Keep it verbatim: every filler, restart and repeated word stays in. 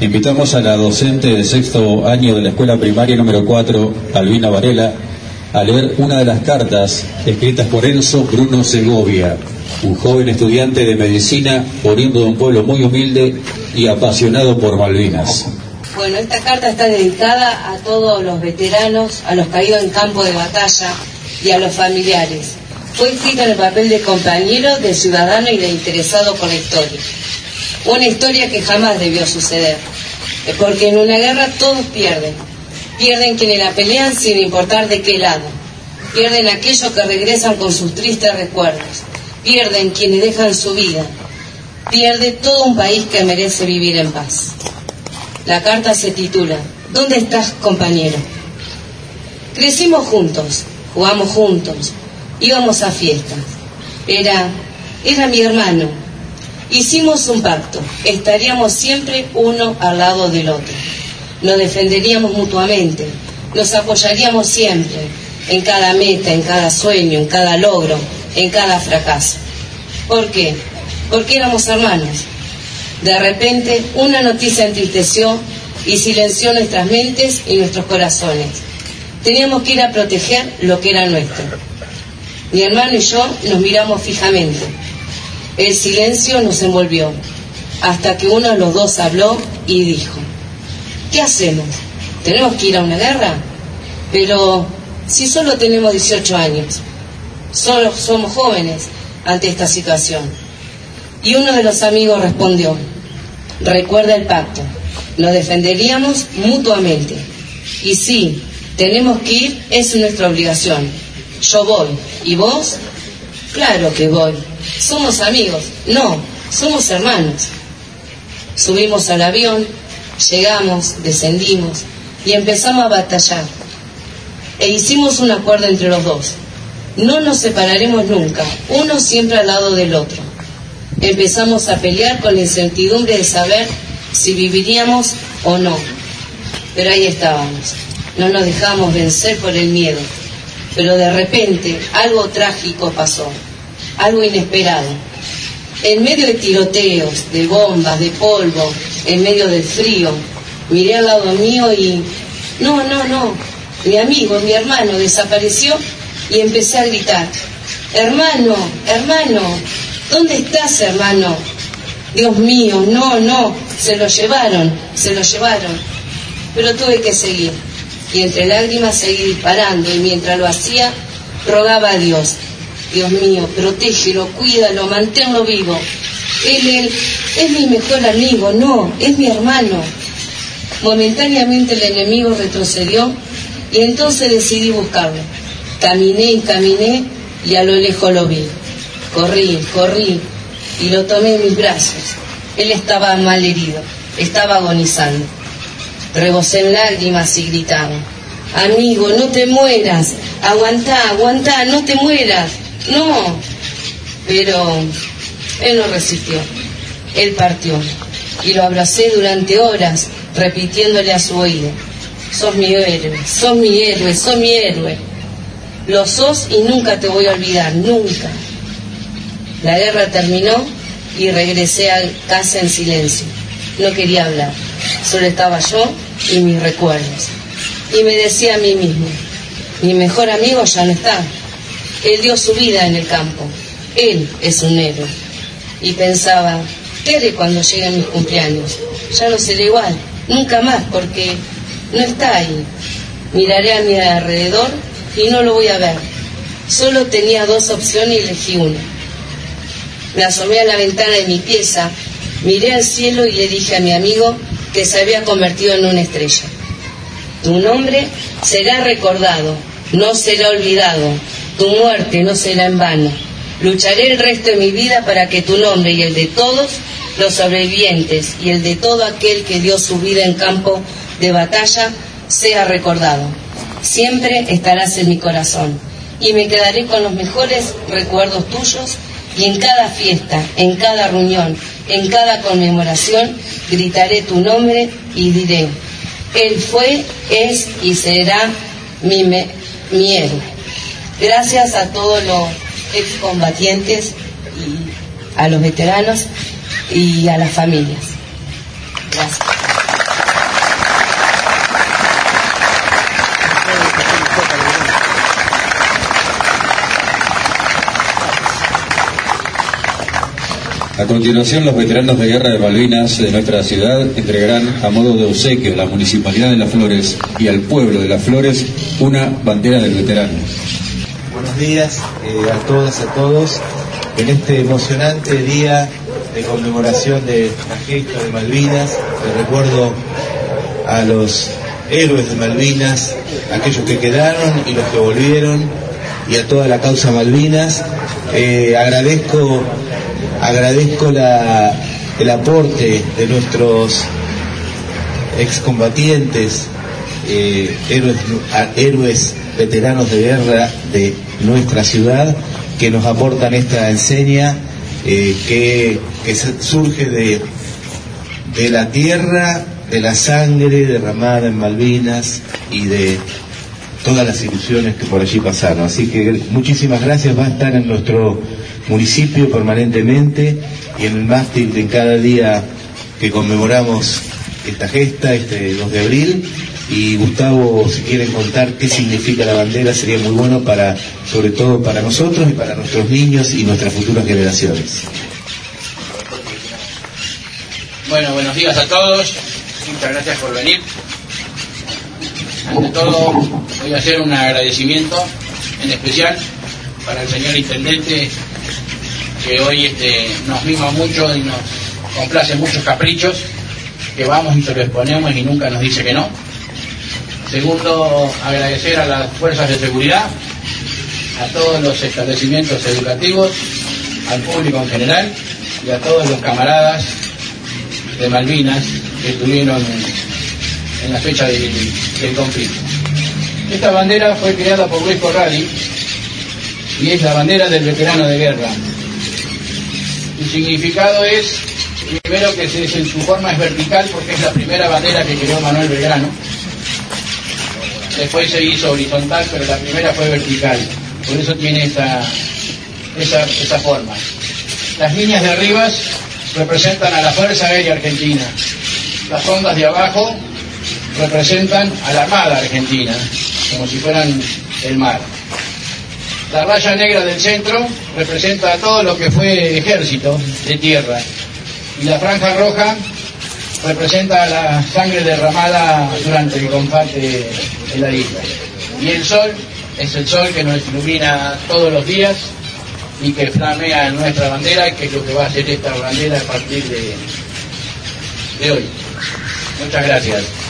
Invitamos a la docente de sexto año de la escuela primaria número cuatro, Albina Varela, a leer una de las cartas escritas por Enzo Bruno Segovia, un joven estudiante de medicina oriundo de un pueblo muy humilde y apasionado por Malvinas. Bueno, esta carta está dedicada a todos los veteranos, a los caídos en campo de batalla y a los familiares. Fue escrita en el papel de compañero, de ciudadano y de interesado por la historia. Una historia que jamás debió suceder, porque en una guerra todos pierden. Pierden quienes la pelean sin importar de qué lado. Pierden aquellos que regresan con sus tristes recuerdos. Pierden quienes dejan su vida. Pierde todo un país que merece vivir en paz. La carta se titula ¿Dónde estás, compañero? Crecimos juntos, jugamos juntos, íbamos a fiestas. Era, era mi hermano. Hicimos un pacto, estaríamos siempre uno al lado del otro. Nos defenderíamos mutuamente, nos apoyaríamos siempre, en cada meta, en cada sueño, en cada logro, en cada fracaso. ¿Por qué? Porque éramos hermanos. De repente, una noticia entristeció y silenció nuestras mentes y nuestros corazones. Teníamos que ir a proteger lo que era nuestro. Mi hermano y yo nos miramos fijamente. El silencio nos envolvió, hasta que uno de los dos habló y dijo: ¿qué hacemos? ¿Tenemos que ir a una guerra? Pero si solo tenemos dieciocho años, solo somos jóvenes ante esta situación. Y uno de los amigos respondió: recuerda el pacto, nos defenderíamos mutuamente. Y sí, tenemos que ir, es nuestra obligación. Yo voy, ¿y vos? Claro que voy. Somos amigos. No, somos hermanos. Subimos al avión, llegamos, descendimos y empezamos a batallar. E hicimos un acuerdo entre los dos. No nos separaremos nunca, uno siempre al lado del otro. Empezamos a pelear con la incertidumbre de saber si viviríamos o no. Pero ahí estábamos. No nos dejamos vencer por el miedo. Pero de repente algo trágico pasó, algo inesperado. En medio de tiroteos, de bombas, de polvo, en medio del frío, miré al lado mío y... No, no, no. Mi amigo, mi hermano desapareció y empecé a gritar: hermano, hermano, ¿dónde estás, hermano? Dios mío, no, no, se lo llevaron, se lo llevaron. Pero tuve que seguir. Y entre lágrimas seguí disparando, y mientras lo hacía, rogaba a Dios: Dios mío, protégelo, cuídalo, manténlo vivo. Él, él es mi mejor amigo, no, es mi hermano. Momentáneamente el enemigo retrocedió y entonces decidí buscarlo. Caminé y caminé y a lo lejos lo vi. Corrí, corrí y lo tomé en mis brazos. Él estaba mal herido, estaba agonizando. Rebosé en lágrimas y gritaba: amigo, no te mueras, aguantá, aguantá, no te mueras, no. Pero él no resistió, él partió y lo abracé durante horas, repitiéndole a su oído: sos mi héroe, sos mi héroe, sos mi héroe. Lo sos y nunca te voy a olvidar, nunca. La guerra terminó y regresé a casa en silencio. No quería hablar, solo estaba yo y mis recuerdos. Y me decía a mí mismo: mi mejor amigo ya no está. Él dio su vida en el campo. Él es un héroe. Y pensaba: ¿qué haré cuando lleguen mis cumpleaños? Ya no seré igual, nunca más, porque no está ahí. Miraré a mi alrededor y no lo voy a ver. Solo tenía dos opciones y elegí una. Me asomé a la ventana de mi pieza, miré al cielo y le dije a mi amigo que se había convertido en una estrella: tu nombre será recordado, no será olvidado, tu muerte no será en vano. Lucharé el resto de mi vida para que tu nombre y el de todos los sobrevivientes y el de todo aquel que dio su vida en campo de batalla sea recordado. Siempre estarás en mi corazón y me quedaré con los mejores recuerdos tuyos, y en cada fiesta, en cada reunión, en cada conmemoración gritaré tu nombre y diré: él fue, es y será mi, me, mi héroe. Gracias a todos los excombatientes y a los veteranos y a las familias. Gracias. A continuación, los veteranos de guerra de Malvinas de nuestra ciudad entregarán a modo de obsequio a la Municipalidad de Las Flores y al pueblo de Las Flores una bandera del veterano. Buenos días eh, a todas, a todos. En este emocionante día de conmemoración de la gesta de Malvinas, de recuerdo a los héroes de Malvinas, aquellos que quedaron y los que volvieron, y a toda la causa Malvinas, eh, agradezco agradezco la, el aporte de nuestros excombatientes, eh, héroes, héroes veteranos de guerra de nuestra ciudad, que nos aportan esta enseña eh, que, que surge de, de la tierra, de la sangre derramada en Malvinas y de todas las ilusiones que por allí pasaron. Así que muchísimas gracias. Va a estar en nuestro municipio permanentemente y en el mástil de cada día que conmemoramos esta gesta, este dos de abril. Y Gustavo, si quieren contar qué significa la bandera, sería muy bueno para, sobre todo para nosotros y para nuestros niños y nuestras futuras generaciones. Bueno, buenos días a todos. Muchas gracias por venir. Ante todo, voy a hacer un agradecimiento en especial para el señor Intendente, que hoy este, nos mima mucho y nos complace muchos caprichos, que vamos y se lo exponemos y nunca nos dice que no. Segundo, agradecer a las fuerzas de seguridad, a todos los establecimientos educativos, al público en general y a todos los camaradas de Malvinas que estuvieron en la fecha del, del conflicto. Esta bandera fue creada por Luis Corradi y es la bandera del veterano de guerra. Su significado es, primero, que se, en su forma es vertical porque es la primera bandera que creó Manuel Belgrano. Después se hizo horizontal, pero la primera fue vertical. Por eso tiene esa, esa, esa forma. Las líneas de arriba representan a la Fuerza Aérea Argentina. Las ondas de abajo representan a la Armada Argentina, como si fueran el mar. La raya negra del centro representa a todo lo que fue ejército de tierra. Y la franja roja representa la sangre derramada durante el combate en la isla. Y el sol es el sol que nos ilumina todos los días y que flamea en nuestra bandera, que es lo que va a hacer esta bandera a partir de, de hoy. Muchas gracias.